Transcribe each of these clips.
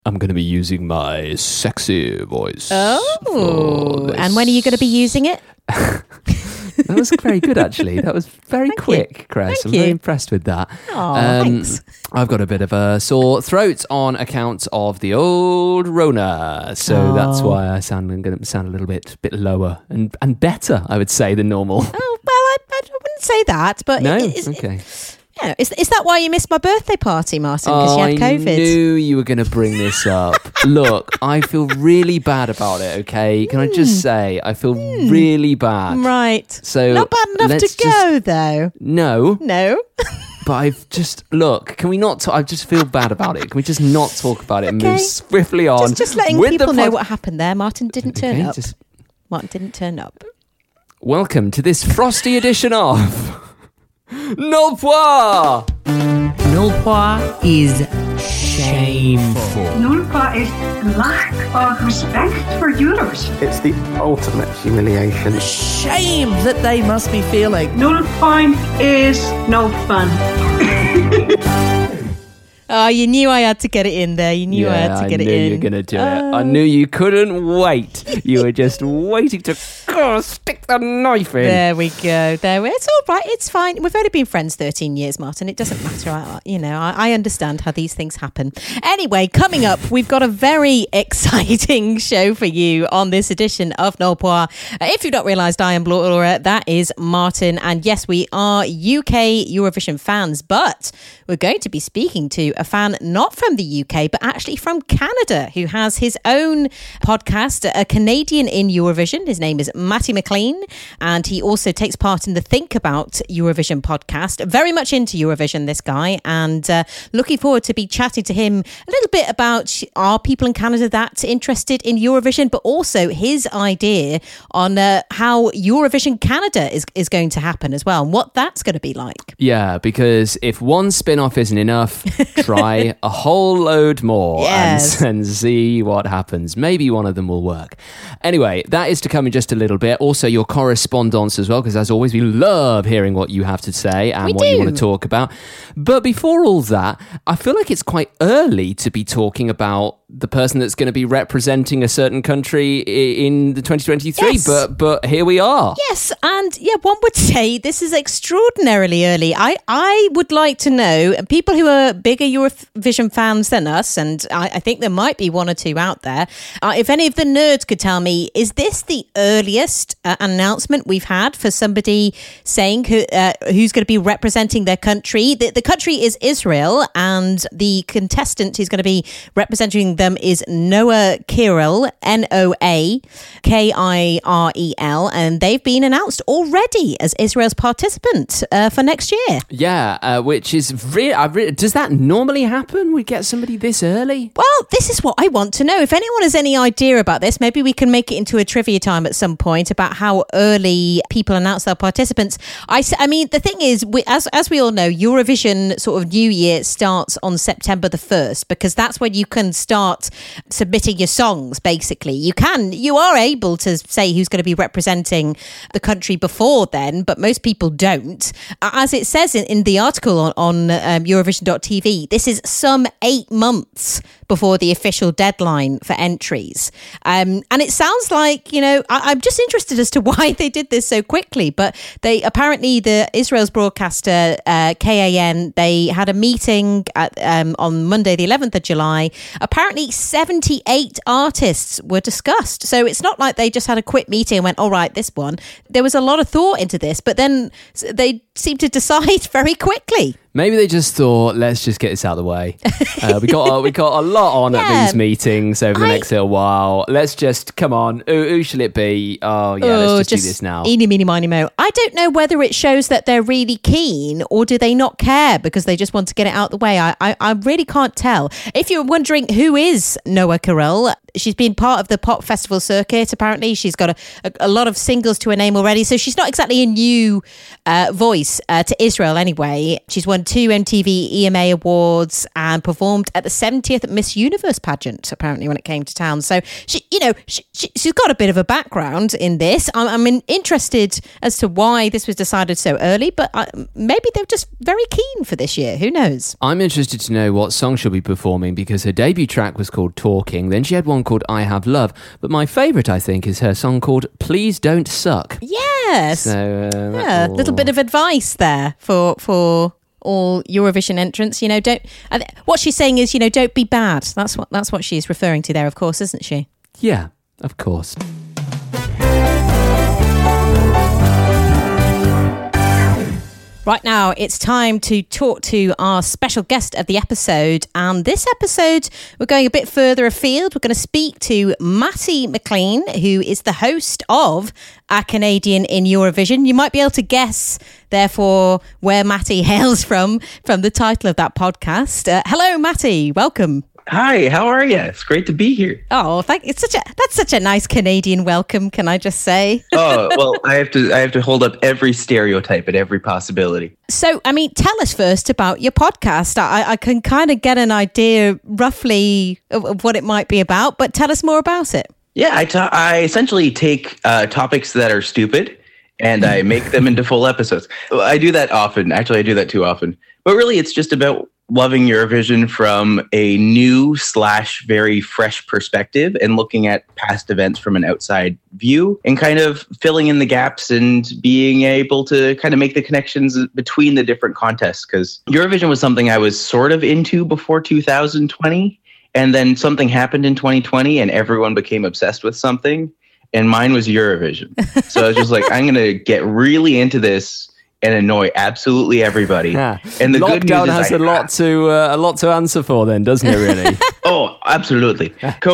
I'm going to be using my sexy voice. Oh, and when are you going to be using it? That was very good, actually. That was very quick, Chris. I'm very impressed with that. Thanks. I've got a bit of a sore throat on account of the old Rona, so that's why I'm going to sound a little bit lower and better, I would say, than normal. Oh, well, I wouldn't say that, but no, okay. Yeah, is that why you missed my birthday party, Martin? Because you had COVID. I knew you were going to bring this up. Look, I feel really bad about it, okay? Can I just say, I feel really bad. Right. So not bad enough to go, though. No. But I've just, look, can we not, I just feel bad about it. Can we just not talk about it and move swiftly on? Just letting people know what happened there. Martin didn't turn up. Martin didn't turn up. Welcome to this frosty edition of Nulpoir! Nulpoir is shameful. Nulpoir is lack of respect for Euros. It's the ultimate humiliation. Shame that they must be feeling. Nulpoir is no fun. Oh, you knew I had to get it in there. You knew I had to get it in. I knew you were going to do it. I knew you couldn't wait. You were just waiting to stick the knife in. There we go. It's all right. It's fine. We've only been friends 13 years, Martin. It doesn't matter. I understand how these things happen. Anyway, coming up, we've got a very exciting show for you on this edition of Nulpoir. If you've not realised, I am Laura. That is Martin. And yes, we are UK Eurovision fans, but we're going to be speaking to a fan not from the UK, but actually from Canada, who has his own podcast, a Canadian in Eurovision. His name is Matty McLean, and he also takes part in the Think About Eurovision podcast. Very much into Eurovision, this guy, and looking forward to be chatting to him a little bit about are people in Canada that interested in Eurovision, but also his idea on how Eurovision Canada is going to happen as well, and what that's going to be like. Yeah, because if one spin-off isn't enough, try a whole load more and see what happens. Maybe one of them will work. Anyway, that is to come in just a little bit. Also, your correspondence as well, because as always, we love hearing what you have to say and what you want to talk about. But before all that, I feel like it's quite early to be talking about the person that's going to be representing a certain country in the 2023, but here we are. Yes, and one would say this is extraordinarily early. I would like to know, people who are bigger Eurovision fans than us, and I think there might be one or two out there, if any of the nerds could tell me, is this the earliest announcement we've had for somebody saying who's going to be representing their country? The country is Israel, and the contestant who's going to be representing them is Noah Kirel, Noah Kirel, and they've been announced already as Israel's participant for next year. Yeah, which is does that normally happen? We get somebody this early? Well, this is what I want to know. If anyone has any idea about this, maybe we can make it into a trivia time at some point about how early people announce their participants. I mean, the thing is, as we all know, Eurovision sort of New Year starts on September the 1st, because that's when you can start submitting your songs, basically. You are able to say who's going to be representing the country before then, but most people don't. As it says in the article on Eurovision.tv, this is some 8 months before the official deadline for entries. And it sounds like, I'm just interested as to why they did this so quickly, but the Israel's broadcaster, KAN, they had a meeting on Monday, the 11th of July. Apparently 78 artists were discussed. So it's not like they just had a quick meeting and went, all right, this one. There was a lot of thought into this, but then they seemed to decide very quickly. Maybe they just thought, let's just get this out of the way. We got a lot on at these meetings over the next little while. Let's just, come on, who shall it be? Let's just do this now. Eeny, meeny, miny, mo. I don't know whether it shows that they're really keen, or do they not care because they just want to get it out of the way. I really can't tell. If you're wondering who is Noah Kirel, she's been part of the pop festival circuit, apparently. She's got a lot of singles to her name already, so she's not exactly a new voice to Israel anyway. She's won won 2 MTV EMA awards and performed at the 70th Miss Universe pageant, apparently, when it came to town. So, she's got a bit of a background in this. I'm interested as to why this was decided so early, but maybe they're just very keen for this year. Who knows? I'm interested to know what song she'll be performing because her debut track was called Talking. Then she had one called I Have Love. But my favourite, I think, is her song called Please Don't Suck. Yes. So, a little bit of advice there for all Eurovision entrants. What she's saying is, don't be bad. That's what she's referring to there, of course, isn't she? Yeah, of course. Right now, it's time to talk to our special guest of the episode. And this episode, we're going a bit further afield. We're going to speak to Matty McLean, who is the host of A Canadian in Eurovision. You might be able to guess, therefore, where Matty hails from the title of that podcast. Hello, Matty. Welcome. Hi, how are you? It's great to be here. Oh, that's such a nice Canadian welcome, can I just say? Oh, well, I have to hold up every stereotype and every possibility. So, tell us first about your podcast. I can kind of get an idea roughly of what it might be about, but tell us more about it. Yeah, I essentially take topics that are stupid and I make them into full episodes. I do that often. Actually, I do that too often. But really, it's just about loving Eurovision from a new / very fresh perspective and looking at past events from an outside view and kind of filling in the gaps and being able to kind of make the connections between the different contests. Because Eurovision was something I was sort of into before 2020. And then something happened in 2020 and everyone became obsessed with something. And mine was Eurovision. So I was just like, I'm going to get really into this and annoy absolutely everybody. Yeah. And the good news is has a lot to answer for then, doesn't it, really? Oh, absolutely.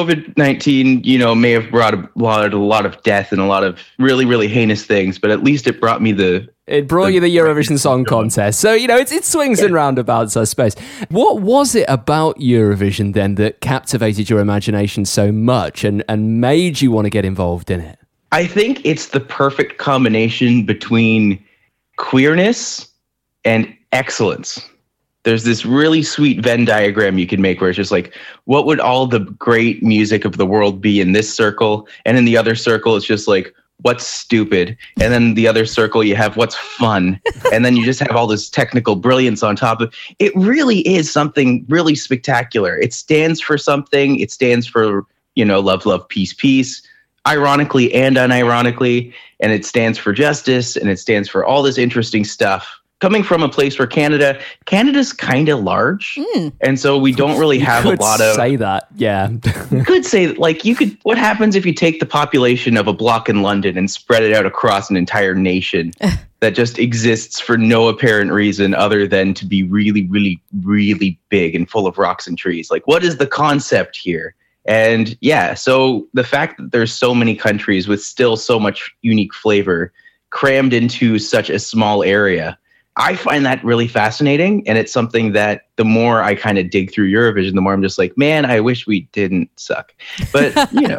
COVID-19, may have brought a lot of death and a lot of really, really heinous things, but at least it brought me It brought you the Eurovision Song Contest. So, it swings and roundabouts, I suppose. What was it about Eurovision then that captivated your imagination so much and made you want to get involved in it? I think it's the perfect combination between queerness and excellence. There's this really sweet Venn diagram you can make where it's just like, what would all the great music of the world be in this circle? And in the other circle, it's just like, what's stupid? And then the other circle, you have what's fun. And then you just have all this technical brilliance on top of it. It really is something really spectacular. It stands for something. It stands for, love, love, peace, peace. Ironically and unironically, and it stands for justice, and it stands for all this interesting stuff. Coming from a place where Canada's kind of large, and so we don't really have a lot of... say that, yeah. You could say, what happens if you take the population of a block in London and spread it out across an entire nation that just exists for no apparent reason other than to be really, really, really big and full of rocks and trees? What is the concept here? And yeah, so the fact that there's so many countries with still so much unique flavor crammed into such a small area, I find that really fascinating. And it's something that the more I kind of dig through Eurovision, the more I'm just like, man, I wish we didn't suck. But,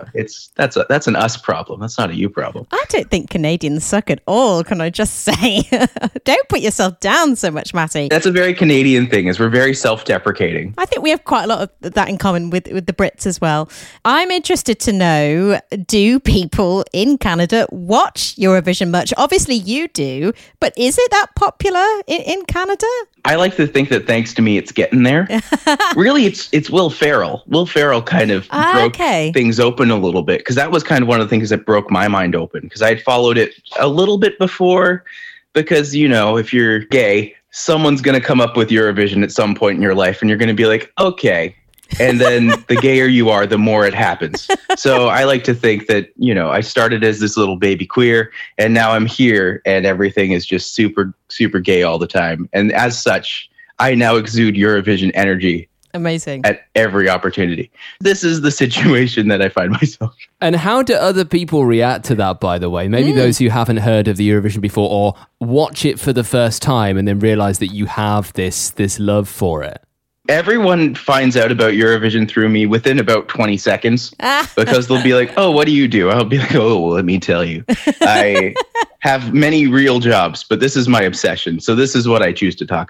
that's an us problem. That's not a you problem. I don't think Canadians suck at all, can I just say? Don't put yourself down so much, Matty. That's a very Canadian thing, is we're very self-deprecating. I think we have quite a lot of that in common with the Brits as well. I'm interested to know, do people in Canada watch Eurovision much? Obviously you do, but is it that popular in Canada? I like to think that thanks to me, it's getting there. Really, it's Will Ferrell. Will Ferrell kind of broke things open a little bit, because that was kind of one of the things that broke my mind open, because I had followed it a little bit before, because, if you're gay, someone's going to come up with Eurovision at some point in your life, and you're going to be like, okay. And then the gayer you are, the more it happens. So I like to think that, I started as this little baby queer, and now I'm here, and everything is just super, super gay all the time. And as such, I now exude Eurovision energy. Amazing. At every opportunity. This is the situation that I find myself. And how do other people react to that, by the way? Maybe those who haven't heard of the Eurovision before, or watch it for the first time and then realize that you have this love for it. Everyone finds out about Eurovision through me within about 20 seconds because they'll be like, oh, what do you do? I'll be like, oh, well, let me tell you. I have many real jobs, but this is my obsession. So this is what I choose to talk about.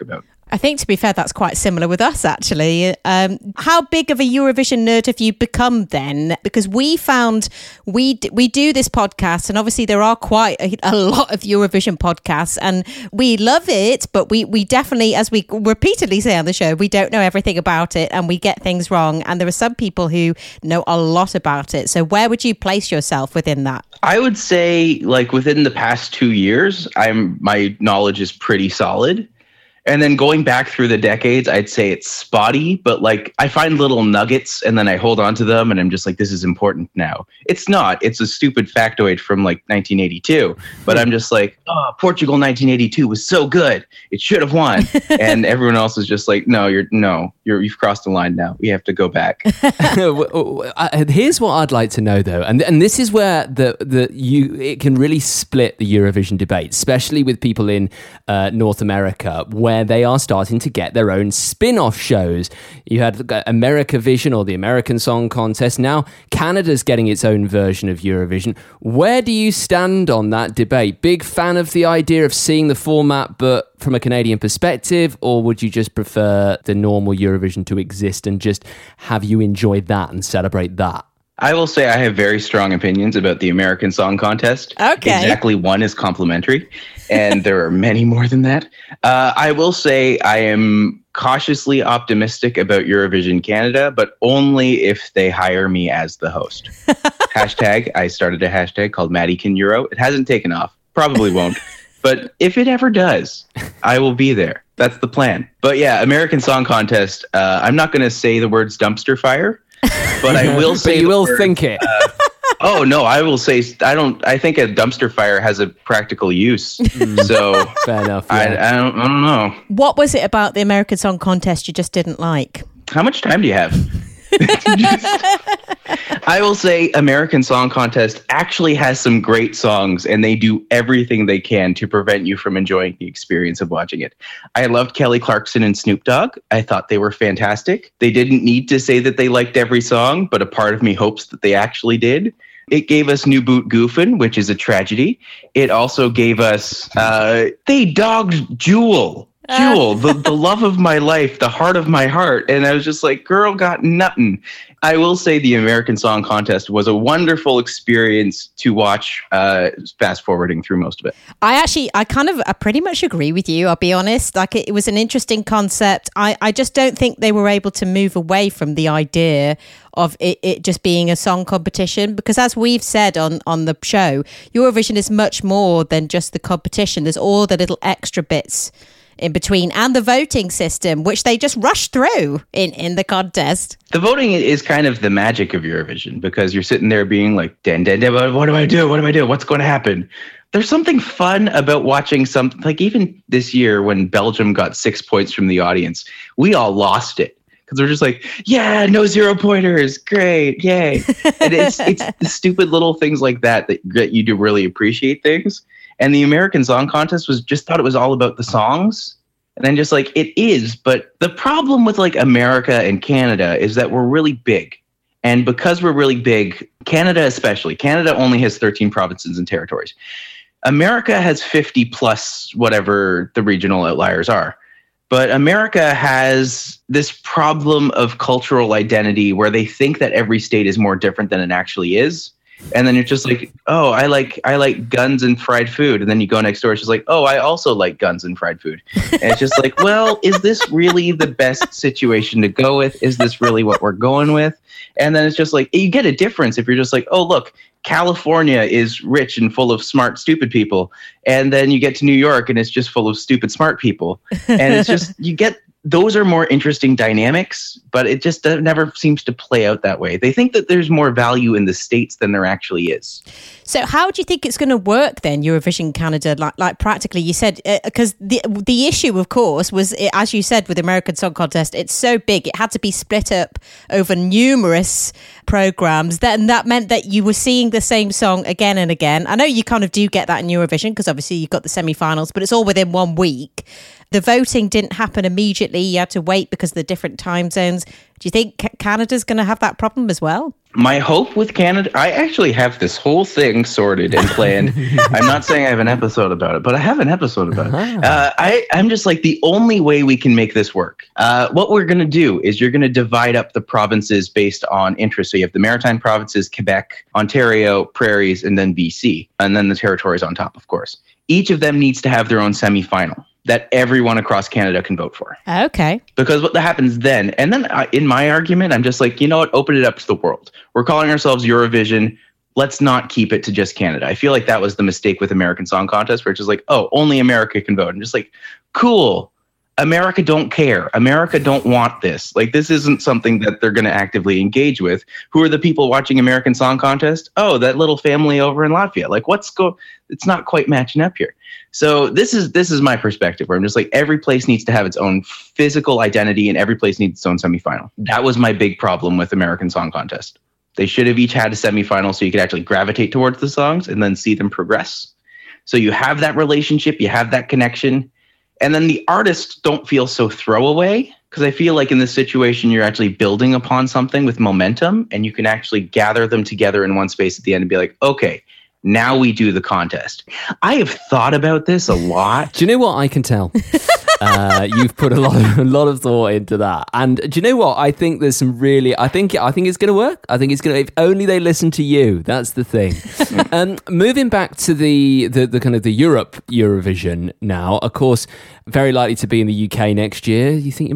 I think, to be fair, that's quite similar with us, actually. How big of a Eurovision nerd have you become then? Because we found we do this podcast, and obviously there are quite a lot of Eurovision podcasts, and we love it, but we definitely, as we repeatedly say on the show, we don't know everything about it, and we get things wrong. And there are some people who know a lot about it. So where would you place yourself within that? I would say, like, within the past 2 years, my knowledge is pretty solid. And then going back through the decades, I'd say it's spotty, but like I find little nuggets and then I hold on to them and I'm just like, this is important now. It's not. It's a stupid factoid from like 1982. But I'm just like, oh, Portugal 1982 was so good. It should have won. And everyone else is just like, you've crossed the line now. We have to go back. Here's what I'd like to know though, and this is where it can really split the Eurovision debate, especially with people in North America, where they are starting to get their own spin-off shows. You had Americavision, or the American Song Contest. Now Canada's getting its own version of Eurovision. Where do you stand on that debate? Big fan of the idea of seeing the format, but from a Canadian perspective, or would you just prefer the normal Eurovision to exist and just have you enjoy that and celebrate that? I will say I have very strong opinions about the American Song Contest. Okay. Exactly one is complimentary, and there are many more than that. I will say I am cautiously optimistic about Eurovision Canada, but only if they hire me as the host. I started a hashtag called Maddie Can Euro. It hasn't taken off. Probably won't. But if it ever does, I will be there. That's the plan. But yeah, American Song Contest, I'm not going to say the words dumpster fire. But I will say, but you will think it. Oh no, I will say I think a dumpster fire has a practical use. So fair enough. Yeah. I don't know. What was it about the American Song Contest you just didn't like? How much time do you have? I will say American Song Contest actually has some great songs, and they do everything they can to prevent you from enjoying the experience of watching it. I loved Kelly Clarkson and Snoop Dogg. I thought they were fantastic. They didn't need to say that they liked every song, but a part of me hopes that they actually did. It gave us New Boot Goofin', which is a tragedy. It also gave us, they dogged Jewel. Jewel, the love of my life, the heart of my heart. And I was just like, girl got nothing. I will say the American Song Contest was a wonderful experience to watch, fast forwarding through most of it. I pretty much agree with you, I'll be honest. Like it was an interesting concept. I just don't think they were able to move away from the idea of it just being a song competition, because as we've said on the show, Eurovision is much more than just the competition. There's all the little extra bits in between, and the voting system, which they just rushed through in the contest. The voting is kind of the magic of Eurovision, because you're sitting there being like, what do I do? What do I do? What's going to happen? There's something fun about watching something, like even this year when Belgium got 6 points from the audience, we all lost it. Because we're just like, yeah, no 0 pointers, great, yay. And it's the stupid little things like that you do really appreciate things. And the American Song Contest thought it was all about the songs. And then just like, it is. But the problem with like America and Canada is that we're really big. And because we're really big, Canada especially, Canada only has 13 provinces and territories. America has 50 plus whatever the regional outliers are. But America has this problem of cultural identity where they think that every state is more different than it actually is. And then you're just like, oh, I like guns and fried food. And then you go next door, it's just like, oh, I also like guns and fried food. And it's just like, well, is this really the best situation to go with? Is this really what we're going with? And then it's just like, you get a difference if you're just like, oh, look, California is rich and full of smart, stupid people. And then you get to New York and it's just full of stupid, smart people. And it's just, those are more interesting dynamics, but it just never seems to play out that way. They think that there's more value in the states than there actually is. So how do you think it's going to work then, Eurovision Canada? Like practically, you said, because the issue, of course, was, as you said, with the American Song Contest, it's so big, it had to be split up over numerous programs. That meant that you were seeing the same song again and again. I know you kind of do get that in Eurovision, because obviously you've got the semi-finals, but it's all within 1 week. The voting didn't happen immediately. You had to wait because of the different time zones. Do you think Canada's going to have that problem as well? My hope with Canada, I actually have this whole thing sorted and planned. I'm not saying I have an episode about it, but I have an episode about it. I'm just like, the only way we can make this work, what we're going to do is you're going to divide up the provinces based on interest. So you have the Maritime provinces, Quebec, Ontario, Prairies, and then BC, and then the territories on top, of course. Each of them needs to have their own semifinal that everyone across Canada can vote for. Okay. Because what happens then, and then in my argument, I'm just like, you know what, open it up to the world. We're calling ourselves Eurovision. Let's not keep it to just Canada. I feel like that was the mistake with American Song Contest, where it's just like, oh, only America can vote. And just like, cool. America don't care. America don't want this. Like, this isn't something that they're going to actively engage with. Who are the people watching American Song Contest? Oh, that little family over in Latvia. Like, it's not quite matching up here. So this is my perspective, where I'm just like, every place needs to have its own physical identity and every place needs its own semifinal. That was my big problem with American Song Contest. They should have each had a semifinal so you could actually gravitate towards the songs and then see them progress. So you have that relationship, you have that connection, and then the artists don't feel so throwaway, because I feel like in this situation, you're actually building upon something with momentum, and you can actually gather them together in one space at the end and be like, okay, now we do the contest. I have thought about this a lot. Do you know what I can tell? You've put a lot of thought into that, and do you know what? I think there's some really. I think it's going to work. I think it's going to. If only they listen to you. That's the thing. Moving back to the kind of the Eurovision now. Of course, very likely to be in the UK next year. You think you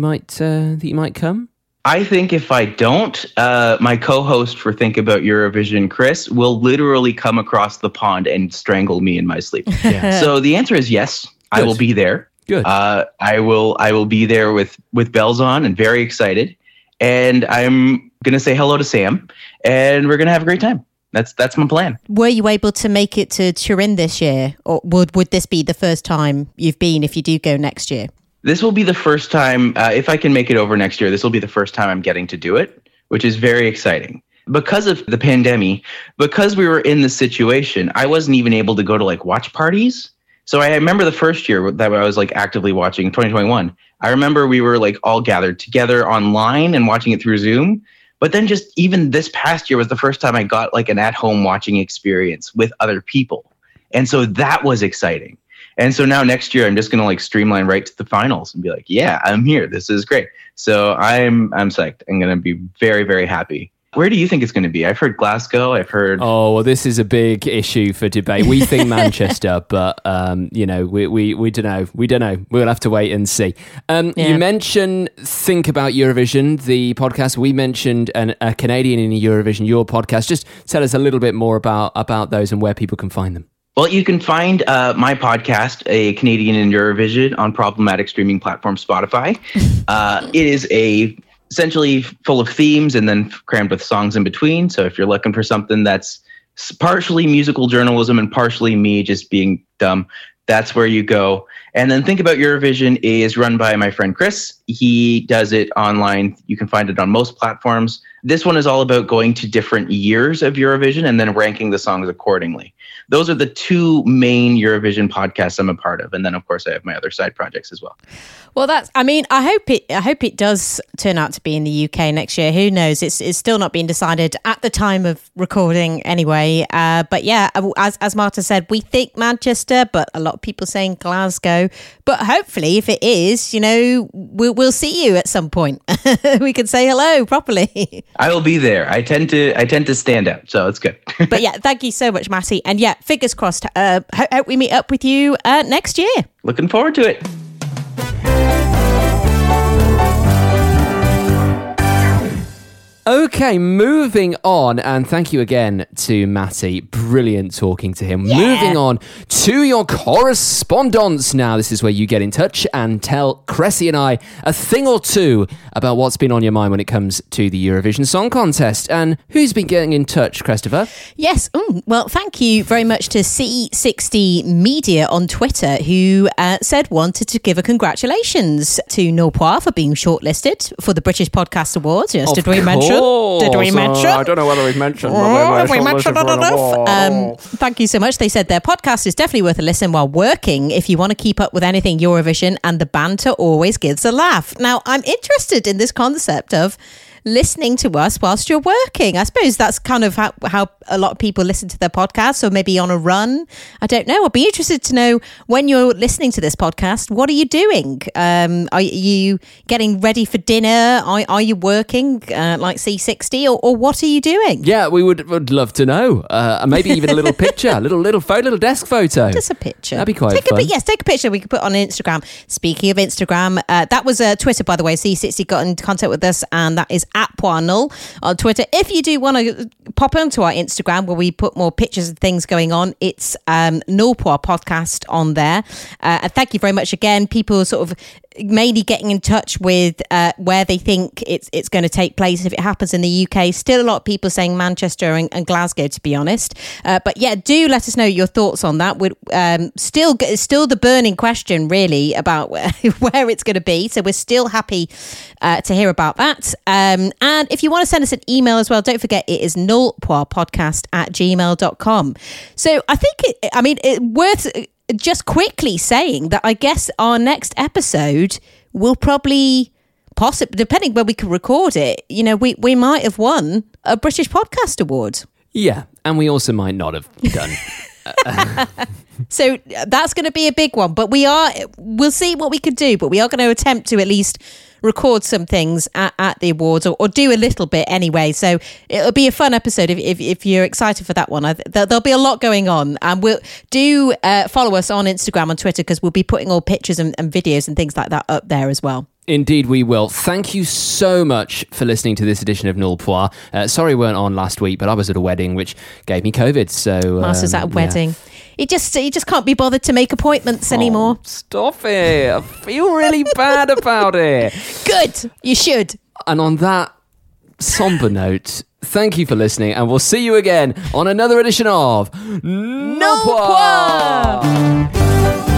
might come? I think if I don't, my co-host for Think About Eurovision, Chris, will literally come across the pond and strangle me in my sleep. Yeah. So the answer is yes. Good. I will be there. Good. I will be there with bells on and very excited. And I'm going to say hello to Sam, and we're going to have a great time. That's my plan. Were you able to make it to Turin this year, or would this be the first time you've been if you do go next year? This will be the first time, if I can make it over next year, this will be the first time I'm getting to do it, which is very exciting. Because of the pandemic, because we were in this situation, I wasn't even able to go to like watch parties. So I remember the first year that I was like actively watching, 2021. I remember we were like all gathered together online and watching it through Zoom. But then just even this past year was the first time I got like an at-home watching experience with other people. And so that was exciting. And so now next year, I'm just going to like streamline right to the finals and be like, yeah, I'm here. This is great. So I'm psyched. I'm going to be very, very happy. Where do you think it's going to be? I've heard Glasgow. I've heard. Oh, well, this is a big issue for debate. We think Manchester, but we don't know. We don't know. We'll have to wait and see. You mentioned Think About Eurovision, the podcast. We mentioned a Canadian in Eurovision, your podcast. Just tell us a little bit more about those and where people can find them. Well, you can find my podcast, A Canadian in Eurovision, on problematic streaming platform Spotify. It is essentially full of themes and then crammed with songs in between. So if you're looking for something that's partially musical journalism and partially me just being dumb, that's where you go. And then Think About Eurovision is run by my friend Chris. He does it online. You can find it on most platforms. This one is all about going to different years of Eurovision and then ranking the songs accordingly. Those are the two main Eurovision podcasts I'm a part of. And then, of course, I have my other side projects as well. Well, I hope it does turn out to be in the UK next year. Who knows? It's still not being decided at the time of recording anyway. But yeah, as Marta said, we think Manchester, but a lot of people saying Glasgow. But hopefully, if it is, we'll see you at some point. We can say hello properly. I will be there. I tend to stand out, so it's good. But yeah, thank you so much, Matty. And yeah, fingers crossed. Hope we meet up with you next year. Looking forward to it. Okay, moving on, and thank you again to Matty. Brilliant talking to him. Yeah. Moving on to your correspondence now. This is where you get in touch and tell Cressy and I a thing or two about what's been on your mind when it comes to the Eurovision Song Contest. And who's been getting in touch, Christopher? Yes, well, thank you very much to C60 Media on Twitter, who wanted to give a congratulations to Nolpoir for being shortlisted for the British Podcast Awards. Yes, did we mention? Did we mention? I don't know whether we've mentioned. Have we mentioned it enough? Thank you so much. They said their podcast is definitely worth a listen while working if you want to keep up with anything Eurovision, and the banter always gives a laugh. Now, I'm interested in this concept of listening to us whilst you're working. I suppose that's kind of how a lot of people listen to their podcasts, or maybe on a run. I don't know. I'd be interested to know, when you're listening to this podcast, what are you doing? Are you getting ready for dinner? Are you working like C60, or what are you doing? Yeah, we would love to know. Maybe even a little picture, a little desk photo. Just a picture. That'd be quite fun. Take a picture we could put on Instagram. Speaking of Instagram, that was Twitter, by the way. C60 got in contact with us, and that is @PoirNull on Twitter. If you do want to pop onto our Instagram, where we put more pictures of things going on, it's Null Poir Podcast on there. And thank you very much again. People sort of mainly getting in touch with where they think it's going to take place if it happens in the UK. Still a lot of people saying Manchester and Glasgow, to be honest. But yeah, do let us know your thoughts on that. We're still the burning question, really, about where it's going to be. So we're still happy to hear about that. And if you want to send us an email as well, don't forget it is nullpoirpodcast@gmail.com. So I think it's worth just quickly saying that I guess our next episode will probably, possibly, depending where we can record it, we might have won a British Podcast Award. Yeah, and we also might not have done. So that's going to be a big one, but we'll see what we can do, but we are going to attempt to at least record some things at the awards, or do a little bit anyway. So it'll be a fun episode if you're excited for that one. There'll be a lot going on, and we'll follow us on Instagram and Twitter, because we'll be putting all pictures and videos and things like that up there as well. Indeed we will. Thank you so much for listening to this edition of Null Poir. Sorry we weren't on last week, but I was at a wedding which gave me COVID. So Master's at a wedding. Yeah. You just can't be bothered to make appointments anymore. Stop it. I feel really bad about it. Good. You should. And on that somber note, thank you for listening, and we'll see you again on another edition of Null Poir.